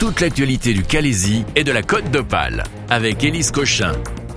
toute l'actualité du Calaisis et de la Côte d'Opale avec Élise Cochin.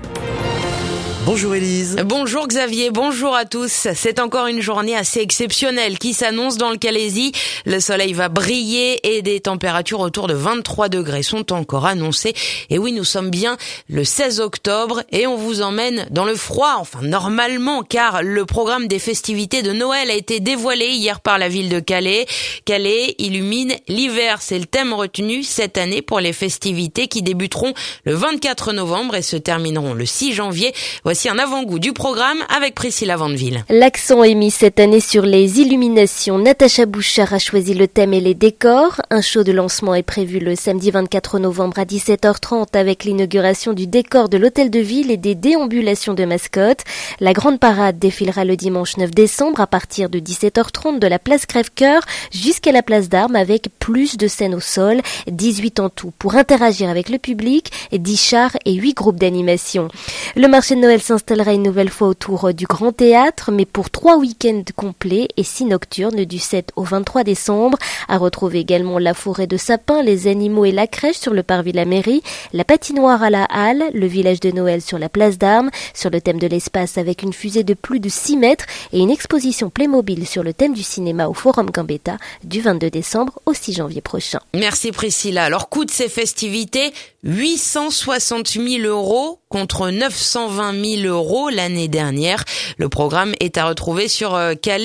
Bonjour Élise. Bonjour Xavier, bonjour à tous. C'est encore une journée assez exceptionnelle qui s'annonce dans le Calaisis. Le soleil va briller et des températures autour de 23 degrés sont encore annoncées. Et oui, nous sommes bien le 16 octobre et on vous emmène dans le froid, enfin normalement, car le programme des festivités de Noël a été dévoilé hier par la ville de Calais. Calais illumine l'hiver, c'est le thème retenu cette année pour les festivités qui débuteront le 24 novembre et se termineront le 6 janvier. Voici un avant-goût du programme avec Priscilla Vandeville. L'accent est mis cette année sur les illuminations. Natacha Bouchard a choisi le thème et les décors. Un show de lancement est prévu le samedi 24 novembre à 17h30 avec l'inauguration du décor de l'hôtel de ville et des déambulations de mascottes. La grande parade défilera le dimanche 9 décembre à partir de 17h30 de la place Crève-Cœur jusqu'à la place d'Armes avec plus de scènes au sol, 18 en tout pour interagir avec le public, 10 chars et 8 groupes d'animation. Le marché de Noël s'installera une nouvelle fois autour du Grand Théâtre, mais pour 3 week-ends complets et 6 nocturnes du 7 au 23 décembre. À retrouver également la forêt de sapins, les animaux et la crèche sur le parvis de la mairie, la patinoire à la halle, le village de Noël sur la place d'Armes, sur le thème de l'espace avec une fusée de plus de 6 mètres et une exposition Playmobil sur le thème du cinéma au Forum Gambetta du 22 décembre au 6 janvier prochain. Merci Priscilla. Alors, coût de ces festivités, 860 000 € contre 920 000 € l'année dernière. Le programme est à retrouver sur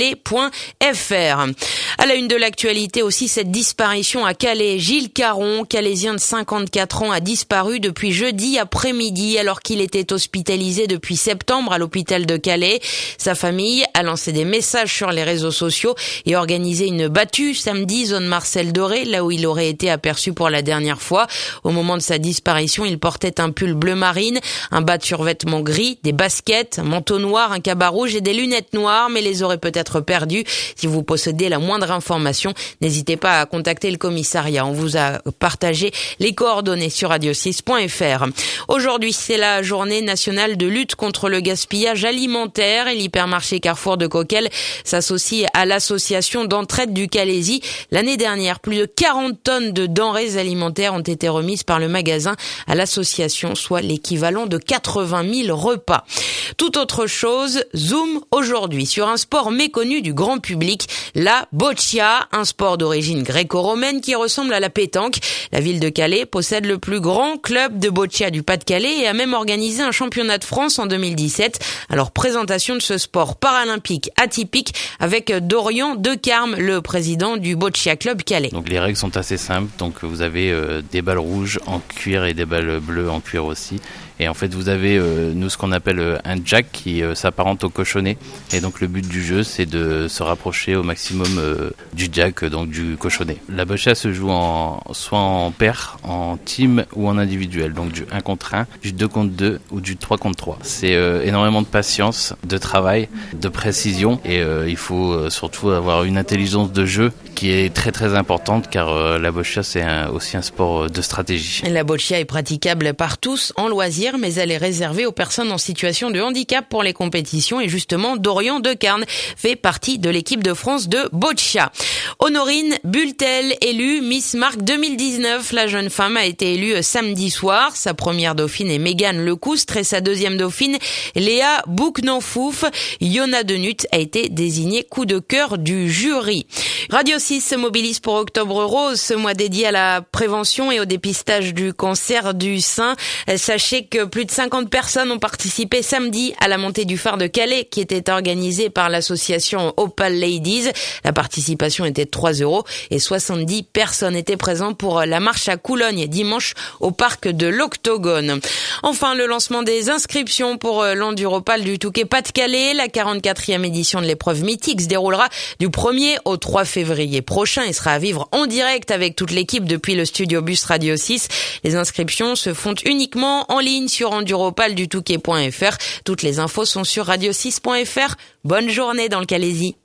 calais.fr. À la une de l'actualité aussi, cette disparition à Calais. Gilles Caron, calaisien de 54 ans, a disparu depuis jeudi après-midi alors qu'il était hospitalisé depuis septembre à l'hôpital de Calais. Sa famille a lancé des messages sur les réseaux sociaux et organisé une battue samedi, zone Marcel Doré, là où il aurait été aperçu pour la dernière fois. Au moment de sa disparition, il portait un pull bleu marine, un bas de survêtement gris, des baskets, un manteau noir, un cabas rouge et des lunettes noires, mais les aurait peut-être perdues. Si vous possédez la moindre information, n'hésitez pas à contacter le commissariat. On vous a partagé les coordonnées sur radio6.fr. Aujourd'hui, c'est la journée nationale de lutte contre le gaspillage alimentaire et l'hypermarché Carrefour de Coquelles s'associe à l'association d'entraide du Calaisis. L'année dernière, plus de 40 tonnes de denrées alimentaires ont été remises par le magasin à l'association, soit l'équivalent de 80 000 repas. Tout autre chose, zoom aujourd'hui sur un sport méconnu du grand public, la boccia, un sport d'origine gréco-romaine qui ressemble à la pétanque. La ville de Calais possède le plus grand club de boccia du Pas-de-Calais et a même organisé un championnat de France en 2017. Alors, présentation de ce sport paralympique atypique avec Dorian Decarme, le président du Boccia Club Calais. Donc les règles sont assez simples, donc vous avez des balles rouges en cuir et des balles bleues en cuir aussi. Et en fait, vous avez, nous, ce qu'on appelle un jack qui s'apparente au cochonnet. Et donc, le but du jeu, c'est de se rapprocher au maximum du jack, donc du cochonnet. La boccia se joue soit en paire, en team ou en individuel. Donc, du 1 contre 1, du 2 contre 2 ou du 3 contre 3. C'est énormément de patience, de travail, de précision. Et il faut surtout avoir une intelligence de jeu qui est très très importante car la boccia, c'est aussi un sport de stratégie. La boccia est praticable par tous en loisir, mais elle est réservée aux personnes en situation de handicap pour les compétitions et justement Dorian Decarne fait partie de l'équipe de France de boccia. Honorine Bultel, élue Miss Marque 2019. La jeune femme a été élue samedi soir. Sa première dauphine est Mégane Lecoustre et sa deuxième dauphine Léa Bouknanfouf. Yona Denut a été désignée coup de cœur du jury. Radio 6 se mobilise pour Octobre Rose, ce mois dédié à la prévention et au dépistage du cancer du sein. Sachez que plus de 50 personnes ont participé samedi à la montée du phare de Calais qui était organisée par l'association Opal Ladies. La participation était de 3 € et 70 personnes étaient présentes pour la marche à Coulogne dimanche au parc de l'Octogone. Enfin, le lancement des inscriptions pour l'Enduropal du Touquet Pas-de-Calais. La 44e édition de l'épreuve mythique se déroulera du 1er au 3 février prochain et sera à vivre en direct avec toute l'équipe depuis le studio Bus Radio 6. Les inscriptions se font uniquement en ligne sur enduropaldutouquet.fr. Toutes les infos sont sur radio6.fr. Bonne journée dans le Calaisis.